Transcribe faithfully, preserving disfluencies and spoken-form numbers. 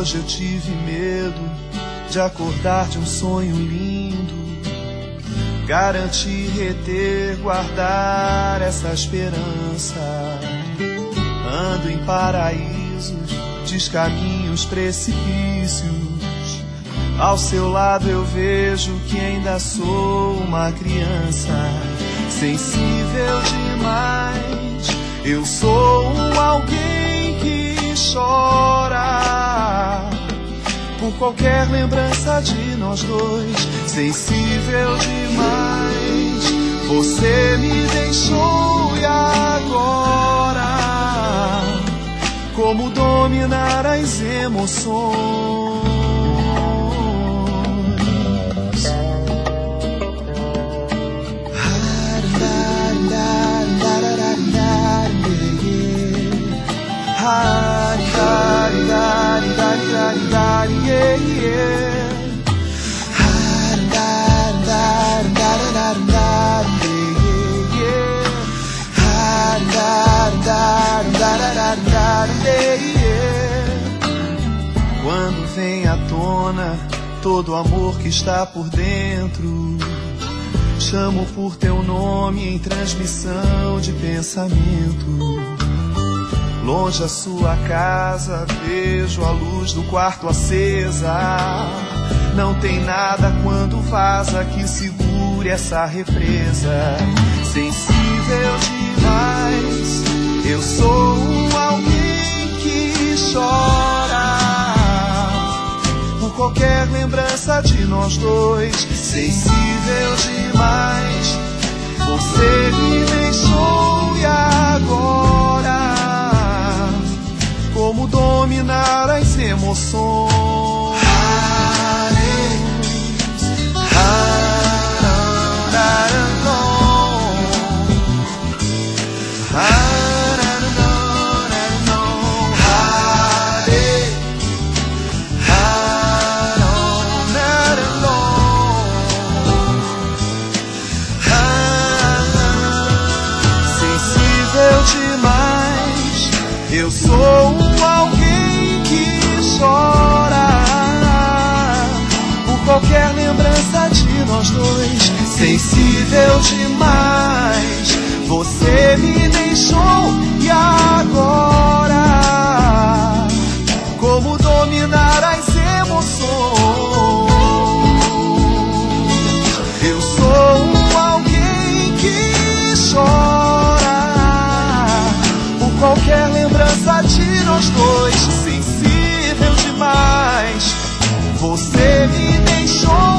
Hoje eu tive medo de acordar de um sonho lindo. Garantir, reter, guardar essa esperança. Ando em paraísos, descaminhos, precipícios. Ao seu lado eu vejo que ainda sou uma criança. Sensível demais, eu sou um alguém que chora por qualquer lembrança de nós dois. Sensível demais, você me deixou e agora como dominar as emoções? Quando vem à tona todo o amor que está por dentro, chamo por teu nome em transmissão de pensamento. Longe a sua casa, vejo a luz do quarto acesa. Não tem nada quando vaza que segure essa represa. Sensível demais, eu sou um alguém que chora por qualquer lembrança de nós dois. Sensível demais, você me deixou e agora como dominar as emoções? Sensível demais, eu sou um alguém que chora por qualquer lembrança de nós dois. Sensível demais, você me deixou e agora como dominar as emoções? Eu sou um alguém que chora por qualquer lembrança de nós dois. Sensível demais, você me deixou